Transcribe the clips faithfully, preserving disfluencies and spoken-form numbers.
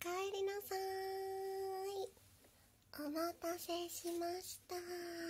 かえりなさーい。お待たせしました。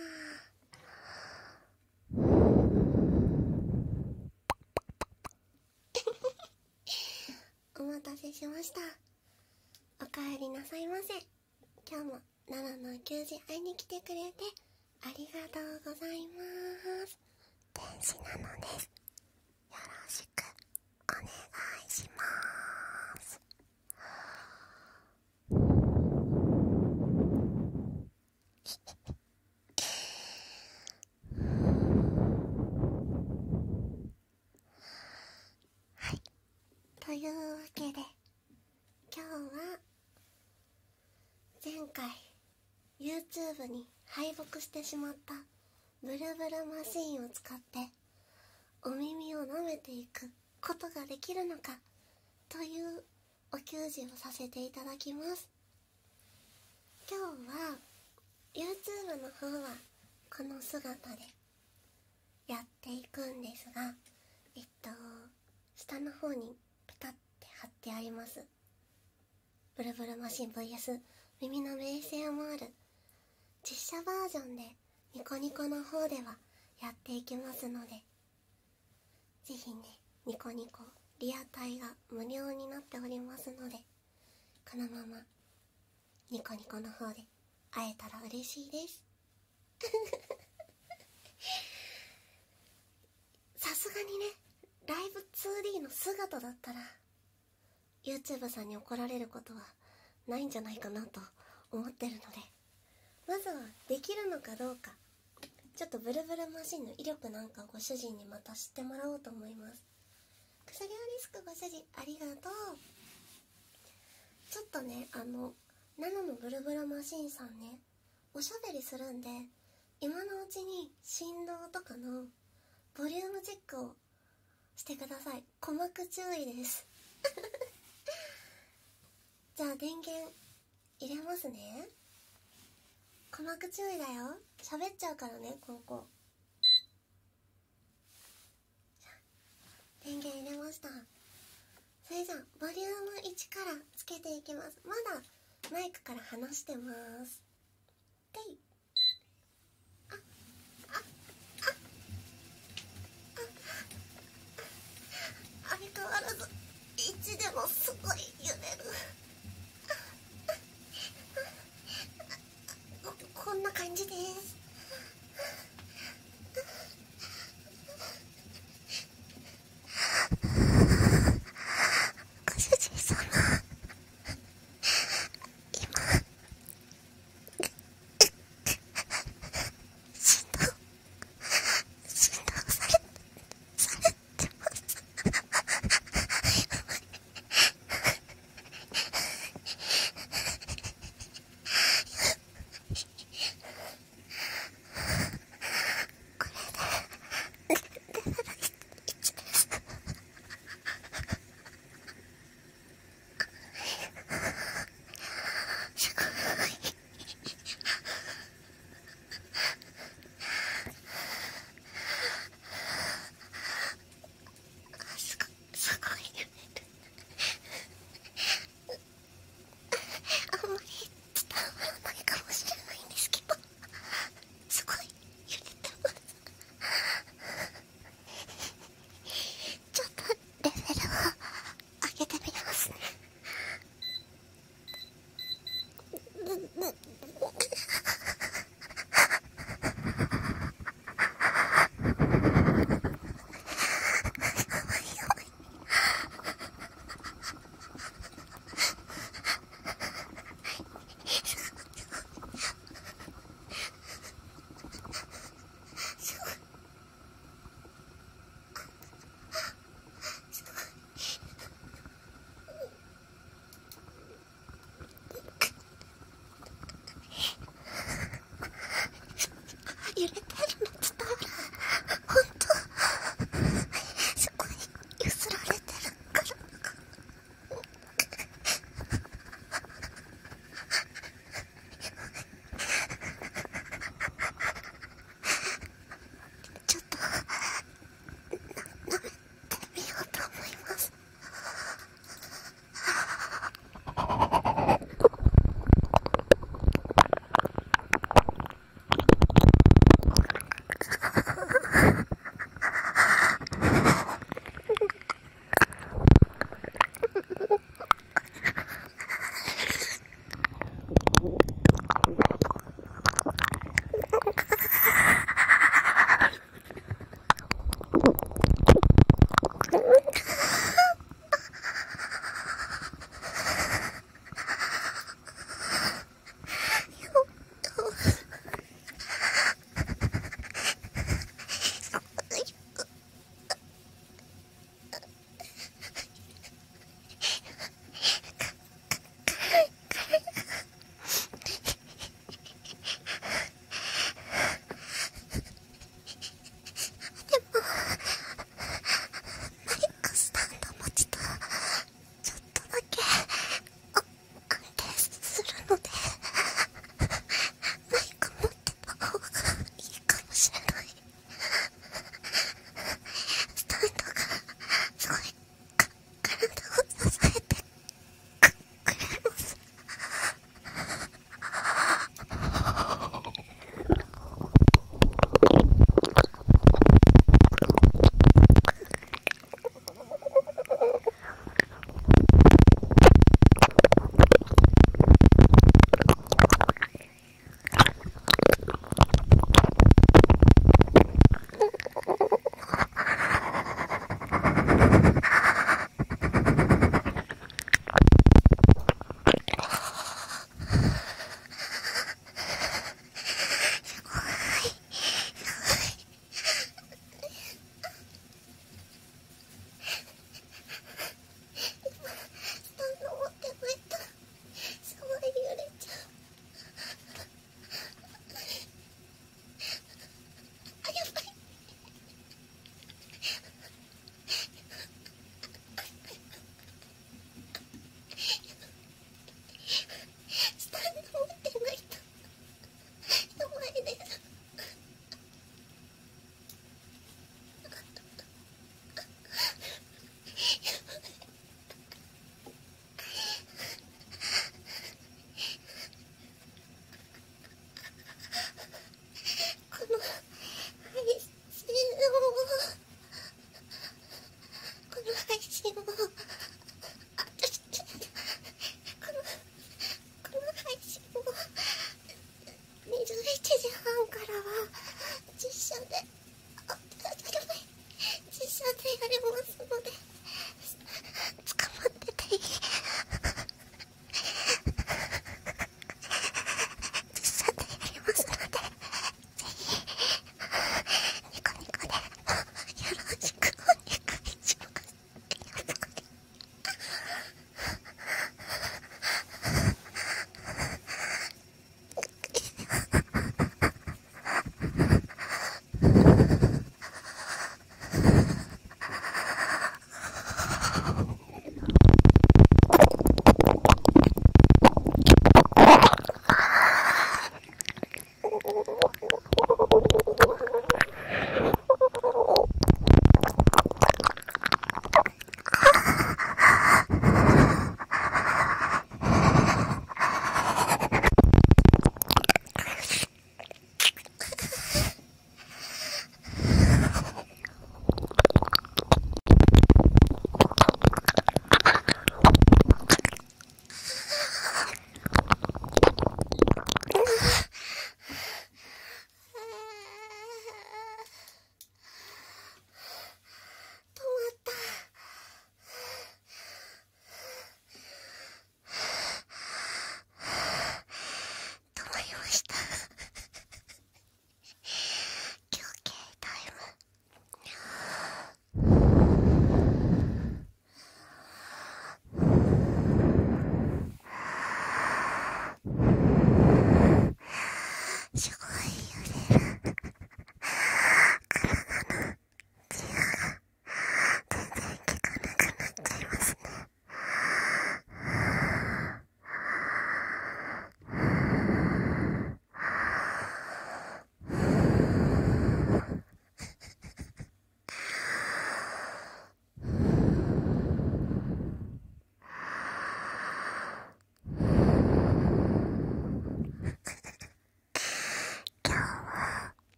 お待たせしました。おかえりなさいませ。今日も奈良の給仕会いに来てくれてありがとうございます。天使なのです。よろしくお願いします。はい、というわけで今日は前回 YouTube に敗北してしまったブルブルマシーンを使ってお耳を舐めていくことができるのかというお給仕をさせていただきます。今日は YouTube の方はこの姿でやっていくんですが、えっと下の方にペタって貼ってありますブルブルマシン ブイエス 耳の エーエスエムアール 実写バージョンでニコニコの方ではやっていきますので、ぜひね、ニコニコリアタイが無料になっておりますので、このままニコニコの方で会えたら嬉しいですさすがにね、ライブ ツーディー の姿だったら YouTube さんに怒られることはないんじゃないかなと思ってるので、まずはできるのかどうか、ちょっとブルブルマシンの威力なんかをご主人にまた知ってもらおうと思います。クサリアリスクご主人ありがとう。ちょっとね、あのナノのブルブルマシンさんね、おしゃべりするんで今のうちに振動とかのボリュームチェックをしてください。鼓膜注意ですじゃあ電源入れますね。鼓膜注意だよ、喋っちゃうからね。ここ電源入れました。それじゃあボリュームいちからつけていきます。まだマイクから離してます。でいああああ相変わらずいちでもすごい揺れるこ, こんな感じです。ご主人様、今振動振動されされてます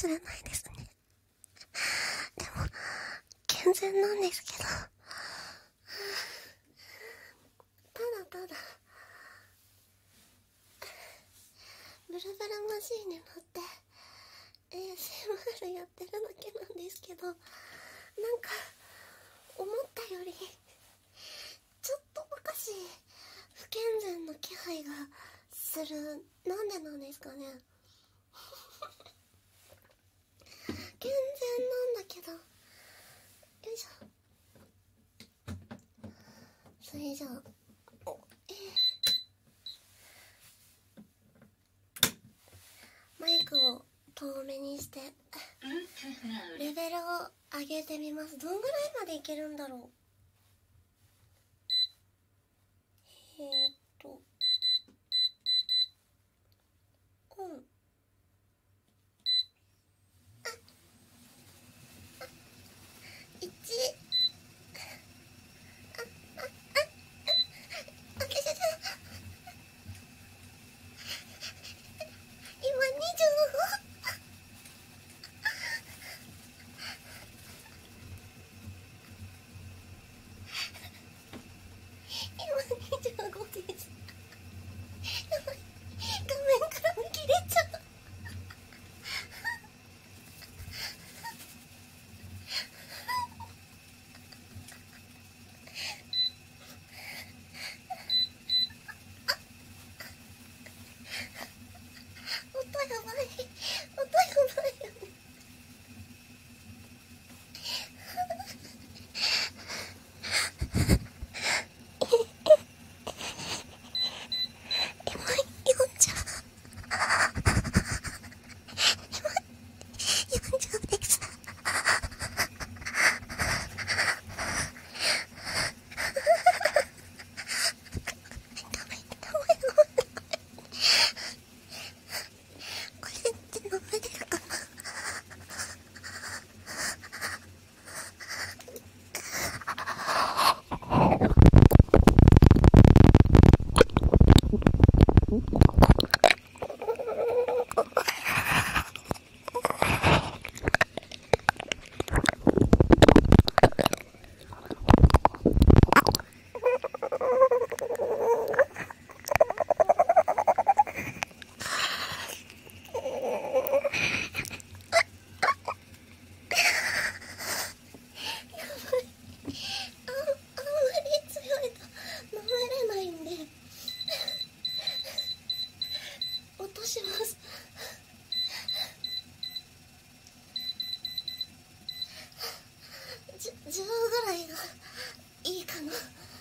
しれないですね。でも健全なんですけど、ただただブルブルマシーンに乗って エーエスエムアール やってるだけなんですけど、なんか思ったよりちょっとばかし不健全な気配がする。なんでなんですかね。健全なんだけど、よいしょ。それじゃあ、えー、マイクを遠めにしてレベルを上げてみます。どんぐらいまでいけるんだろう。えーっとうんいちあけちゃちゃ今にじゅうご今にじゅうごです。やばい、画面から見切れちゃう。音やばい、音やばいよね。今よんじゅうよんじゅうです。ダメダメダメ。これって飲めれるかな。落とします。じゅじゅうぐらいがいいかな。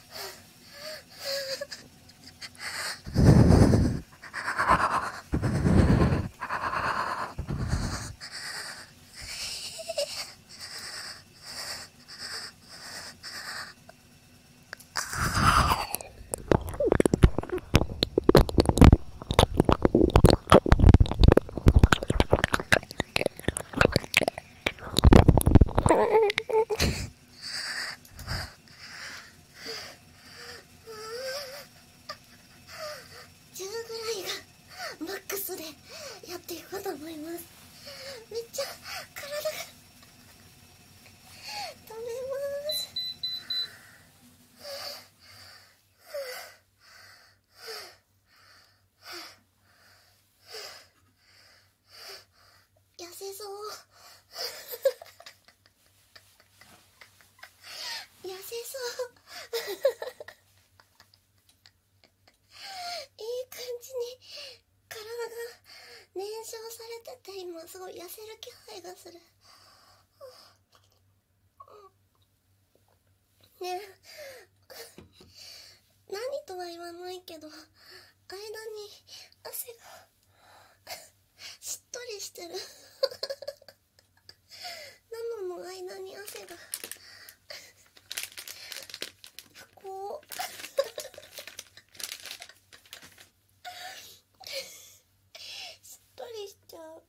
じゅうぐらいがマックスでやっていこうと思います。めっちゃ体が止めます。痩せそう痩せそういい感じに体が燃焼されてて、今すごい痩せる気配がする。ねえ何とは言わないけど、間に汗がしっとりしてるナノの間に汗が不幸しっとりしちゃう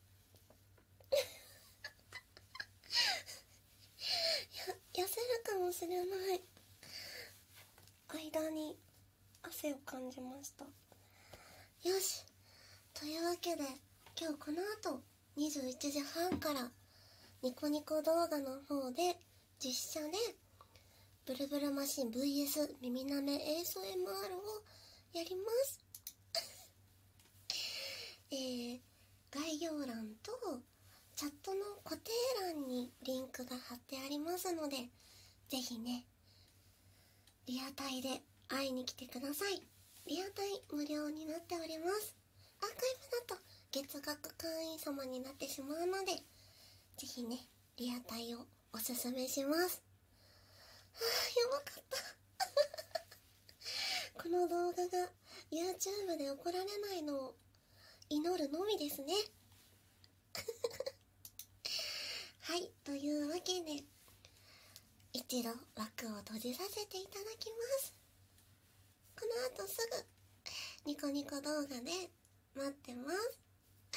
や痩せるかもしれない。間に汗を感じました。よし、というわけで今日この後にじゅういちじはんからニコニコ動画の方で実写でブルブルマシン ブイエス 耳なめ エーエスエムアール をやりますえー、概要欄とチャットの固定欄にリンクが貼ってありますので、ぜひね、リアタイで会いに来てください。リアタイ無料になっております。アーカイブだと月額会員様になってしまうので、ぜひね、リアタイをおすすめします。はぁ、やばかったこの動画が YouTube で怒られないのを祈るのみですねはい、というわけで一度枠を閉じさせていただきます。この後すぐニコニコ動画で待ってます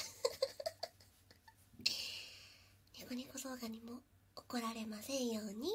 ニコニコ動画にも怒られませんように。